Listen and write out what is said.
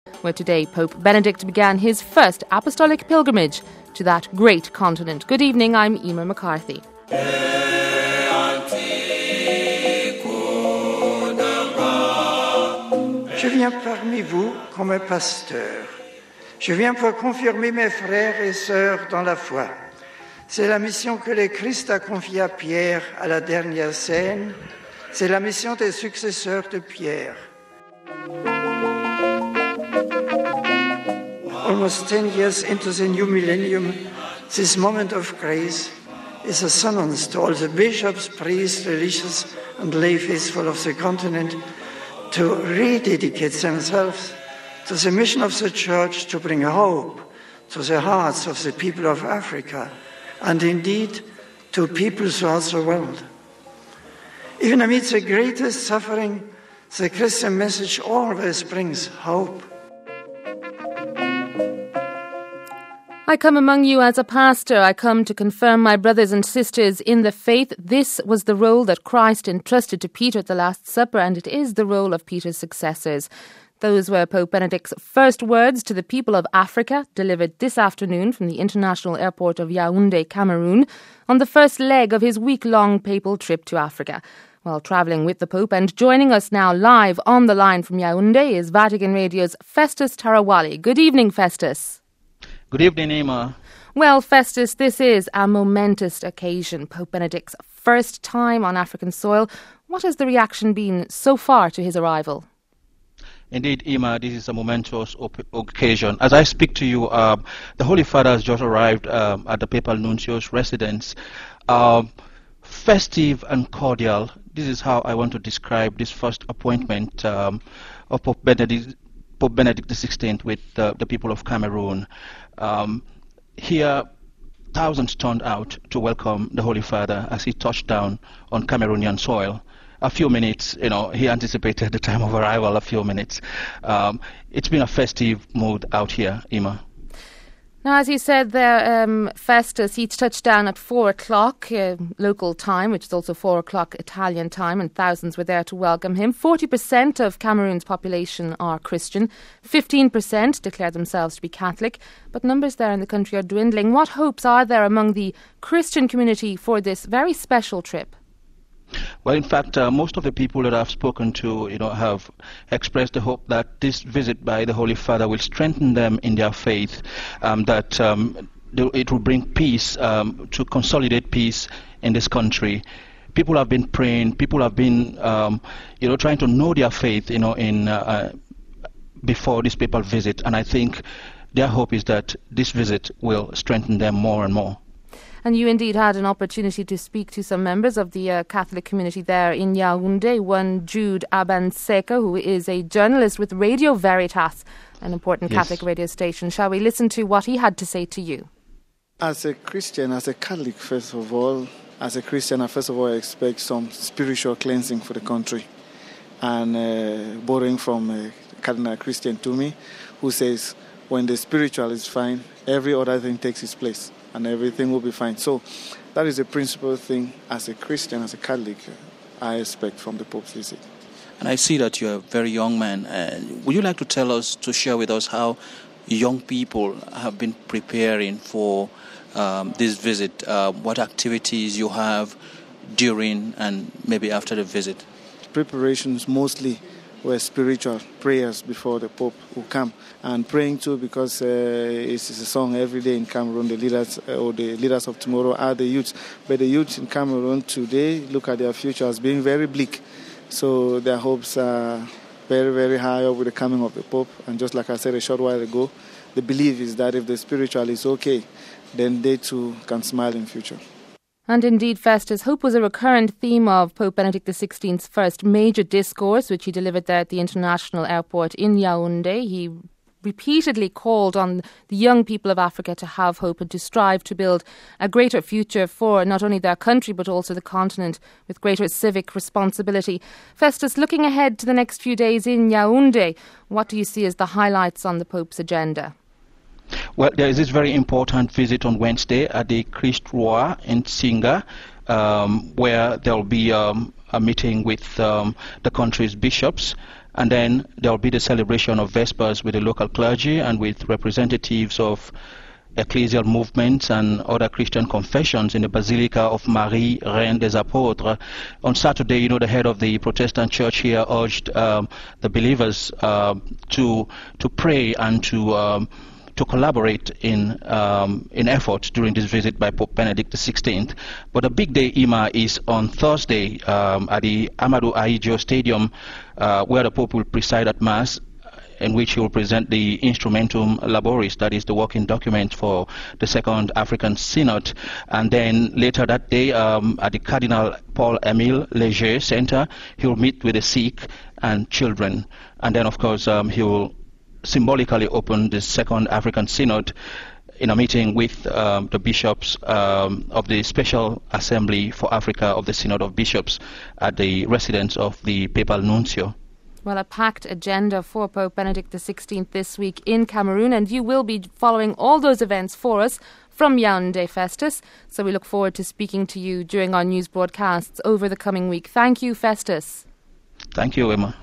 where today Pope Benedict began his first apostolic pilgrimage to that great continent. Good evening, I'm Emer McCarthy. Je viens parmi vous comme un pasteur. Je viens pour confirmer mes frères et sœurs dans la foi. C'est la mission que le Christ a confiée à Pierre à la dernière scène. C'est la mission des successeurs de Pierre. Almost 10 years into the new millennium, this moment of grace is a summons to all the bishops, priests, religious and lay faithful of the continent to rededicate themselves to the mission of the Church to bring hope to the hearts of the people of Africa and indeed to people throughout the world. Even amidst the greatest suffering, the Christian message always brings hope. I come among you as a pastor. I come to confirm my brothers and sisters in the faith. This was the role that Christ entrusted to Peter at the Last Supper, and it is the role of Peter's successors. Those were Pope Benedict's first words to the people of Africa, delivered this afternoon from the international airport of Yaoundé, Cameroon, on the first leg of his week-long papal trip to Africa. While travelling with the Pope and joining us now live on the line from Yaoundé is Vatican Radio's Festus Tarawali. Good evening, Festus. Good evening, Emma. Well, Festus, this is a momentous occasion, Pope Benedict's first time on African soil. What has the reaction been so far to his arrival? Indeed, Emma, this is a momentous occasion. As I speak to you, the Holy Father has just arrived at the Papal Nuncio's residence. Festive and cordial. This is how I want to describe this first appointment of Pope Benedict XVI with the people of Cameroon. Here, thousands turned out to welcome the Holy Father as he touched down on Cameroonian soil. A few minutes, he anticipated the time of arrival, a few minutes. It's been a festive mood out here, Emma. Now, as you said there, Festus, he touched down at 4 o'clock local time, which is also 4 o'clock Italian time, and thousands were there to welcome him. 40% of Cameroon's population are Christian, 15% declare themselves to be Catholic, but numbers there in the country are dwindling. What hopes are there among the Christian community for this very special trip? Well, in fact, most of the people that I've spoken to, have expressed the hope that this visit by the Holy Father will strengthen them in their faith, that it will bring peace, to consolidate peace in this country. People have been praying. People have been, trying to know their faith, before this papal visit, and I think their hope is that this visit will strengthen them more and more. And you indeed had an opportunity to speak to some members of the Catholic community there in Yaoundé. One, Jude Abanseka, who is a journalist with Radio Veritas, an important Catholic radio station. Shall we listen to what he had to say to you? As a Christian, as a Catholic, first of all, I expect some spiritual cleansing for the country. And borrowing from Cardinal Christian Toomey, who says, when the spiritual is fine, every other thing takes its place. And everything will be fine. So that is a principal thing as a Christian, as a Catholic, I expect from the Pope's visit. And I see that you're a very young man. Would you like to tell us, to share with us how young people have been preparing for this visit? What activities you have during and maybe after the visit? Preparations mostly were spiritual prayers before the Pope will come, and praying too because it's a song every day in Cameroon. The leaders of tomorrow are the youth, but the youth in Cameroon today look at their future as being very bleak. So their hopes are very, very high up with the coming of the Pope. And just like I said a short while ago, the belief is that if the spiritual is okay, then they too can smile in future. And indeed, Festus, hope was a recurrent theme of Pope Benedict XVI's first major discourse, which he delivered there at the international airport in Yaoundé. He repeatedly called on the young people of Africa to have hope and to strive to build a greater future for not only their country but also the continent with greater civic responsibility. Festus, looking ahead to the next few days in Yaoundé, what do you see as the highlights on the Pope's agenda? Well, there is this very important visit on Wednesday at the Christ Roi in Singa, where there will be a meeting with the country's bishops. And then there will be the celebration of Vespers with the local clergy and with representatives of ecclesial movements and other Christian confessions in the Basilica of Marie, Reine des Apôtres. On Saturday, the head of the Protestant church here urged the believers to pray and to collaborate in efforts during this visit by Pope Benedict XVI. But the big day, Ima, is on Thursday at the Amadou Ahidjo Stadium, where the Pope will preside at Mass, in which he will present the Instrumentum Laboris, that is the working document for the Second African Synod. And then later that day, at the Cardinal Paul-Émile Léger Center, he will meet with the sick and children. And then, of course, he will symbolically open the Second African Synod in a meeting with the bishops of the Special Assembly for Africa of the Synod of Bishops at the residence of the Papal Nuncio. Well, a packed agenda for Pope Benedict XVI this week in Cameroon, and you will be following all those events for us from Yaoundé, Festus. So we look forward to speaking to you during our news broadcasts over the coming week. Thank you, Festus. Thank you, Emma.